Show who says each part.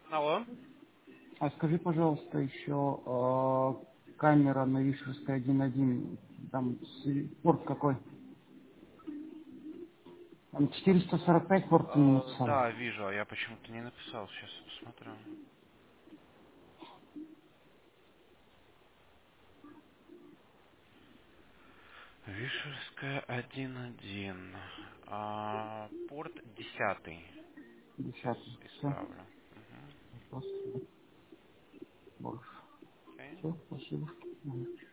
Speaker 1: Алло.
Speaker 2: А скажи, пожалуйста, еще камера на Вишерской 1.1, там порт какой? Там 445 порт не написал.
Speaker 1: Да, вижу, а я почему-то не написал. Сейчас я посмотрю. Вишерская 1.1. Порт 10. Сейчас
Speaker 2: 10. Все,
Speaker 1: исправлю. Угу.
Speaker 2: просто больше.
Speaker 1: Окей.
Speaker 2: Все, спасибо.